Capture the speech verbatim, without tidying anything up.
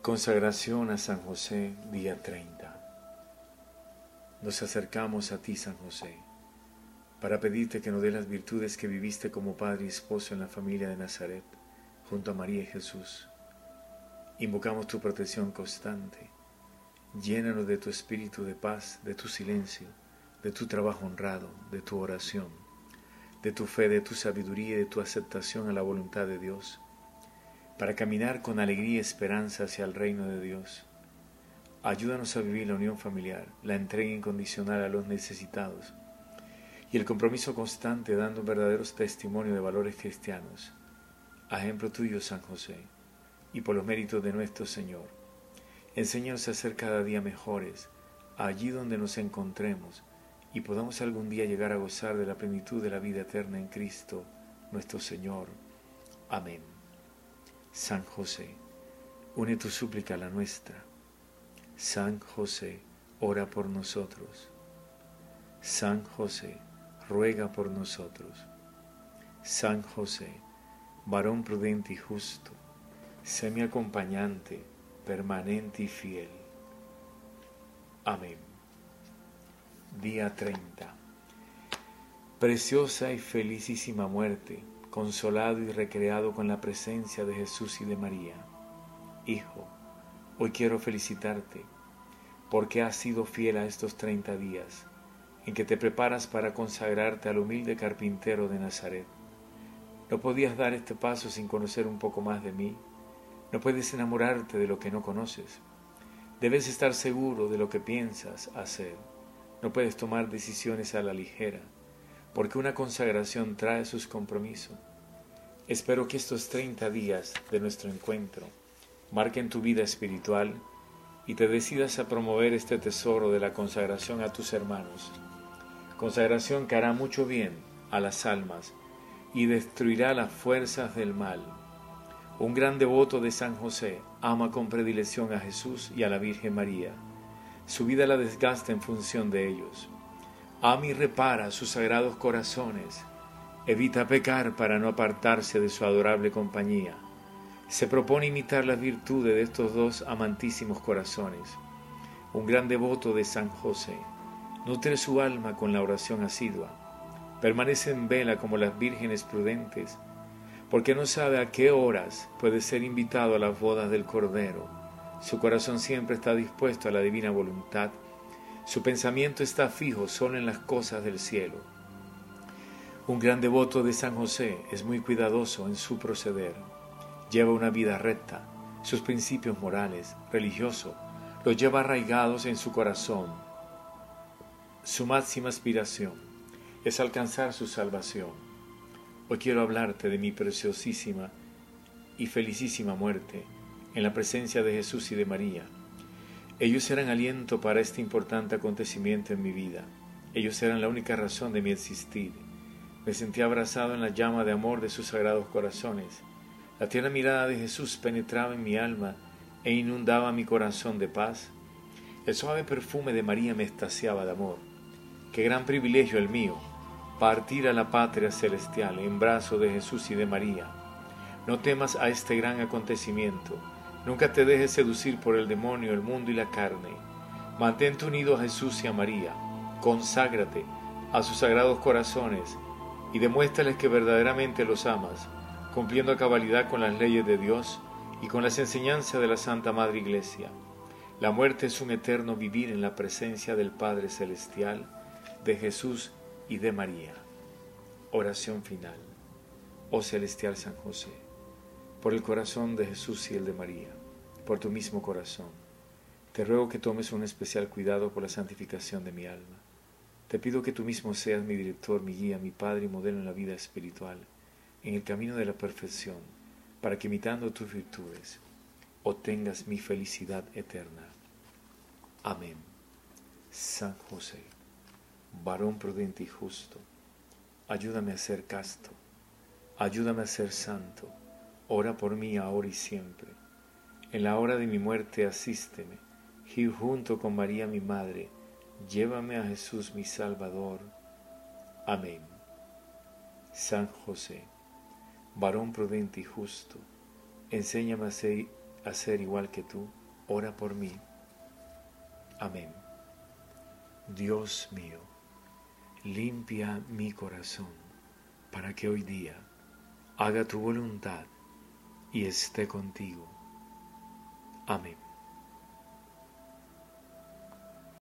Consagración a San José, día treinta. Nos acercamos a ti, San José, para pedirte que nos dé las virtudes que viviste como padre y esposo en la familia de Nazaret, junto a María y Jesús. Invocamos tu protección constante. Llénanos de tu espíritu de paz, de tu silencio, de tu trabajo honrado, de tu oración, de tu fe, de tu sabiduría y de tu aceptación a la voluntad de Dios, para caminar con alegría y esperanza hacia el reino de Dios. Ayúdanos a vivir la unión familiar, la entrega incondicional a los necesitados y el compromiso constante dando un verdadero testimonio de valores cristianos. A ejemplo tuyo, San José, y por los méritos de nuestro Señor, enséñanos a ser cada día mejores, allí donde nos encontremos, y podamos algún día llegar a gozar de la plenitud de la vida eterna en Cristo, nuestro Señor. Amén. San José, une tu súplica a la nuestra. San José, ora por nosotros. San José, ruega por nosotros. San José, varón prudente y justo, sé mi acompañante, permanente y fiel. Amén. Día treinta. Preciosa y felicísima muerte, consolado y recreado con la presencia de Jesús y de María. Hijo, hoy quiero felicitarte, porque has sido fiel a estos treinta días, en que te preparas para consagrarte al humilde carpintero de Nazaret. ¿No podías dar este paso sin conocer un poco más de mí? No puedes enamorarte de lo que no conoces. Debes estar seguro de lo que piensas hacer. No puedes tomar decisiones a la ligera, porque una consagración trae sus compromisos. Espero que estos treinta días de nuestro encuentro marquen tu vida espiritual y te decidas a promover este tesoro de la consagración a tus hermanos. Consagración que hará mucho bien a las almas y destruirá las fuerzas del mal. Un gran devoto de San José ama con predilección a Jesús y a la Virgen María. Su vida la desgasta en función de ellos. Ama y repara sus sagrados corazones. Evita pecar para no apartarse de su adorable compañía. Se propone imitar las virtudes de estos dos amantísimos corazones. Un gran devoto de San José nutre su alma con la oración asidua. Permanece en vela como las vírgenes prudentes, porque no sabe a qué horas puede ser invitado a las bodas del Cordero. Su corazón siempre está dispuesto a la divina voluntad. Su pensamiento está fijo solo en las cosas del cielo. Un gran devoto de San José es muy cuidadoso en su proceder. Lleva una vida recta. Sus principios morales, religiosos, los lleva arraigados en su corazón. Su máxima aspiración es alcanzar su salvación. Hoy quiero hablarte de mi preciosísima y felicísima muerte en la presencia de Jesús y de María. Ellos serán aliento para este importante acontecimiento en mi vida. Ellos serán la única razón de mi existir. Me sentí abrazado en la llama de amor de sus sagrados corazones. La tierna mirada de Jesús penetraba en mi alma e inundaba mi corazón de paz. El suave perfume de María me extasiaba de amor. Qué gran privilegio el mío, partir a la patria celestial en brazos de Jesús y de María. No temas a este gran acontecimiento. Nunca te dejes seducir por el demonio, el mundo y la carne. Mantente unido a Jesús y a María. Conságrate a sus sagrados corazones y demuéstrales que verdaderamente los amas, cumpliendo a cabalidad con las leyes de Dios y con las enseñanzas de la Santa Madre Iglesia. La muerte es un eterno vivir en la presencia del Padre Celestial, de Jesús y de María. Oración final. Oh celestial San José, por el corazón de Jesús y el de María, por tu mismo corazón, te ruego que tomes un especial cuidado por la santificación de mi alma. Te pido que tú mismo seas mi director, mi guía, mi Padre y modelo en la vida espiritual, en el camino de la perfección, para que imitando tus virtudes, obtengas mi felicidad eterna. Amén. San José, varón prudente y justo, ayúdame a ser casto, ayúdame a ser santo, ora por mí ahora y siempre. En la hora de mi muerte asísteme, y junto con María mi Madre, llévame a Jesús mi Salvador. Amén. San José, varón prudente y justo, enséñame a ser, a ser igual que tú, ora por mí. Amén. Dios mío, limpia mi corazón para que hoy día haga tu voluntad y esté contigo. Amén.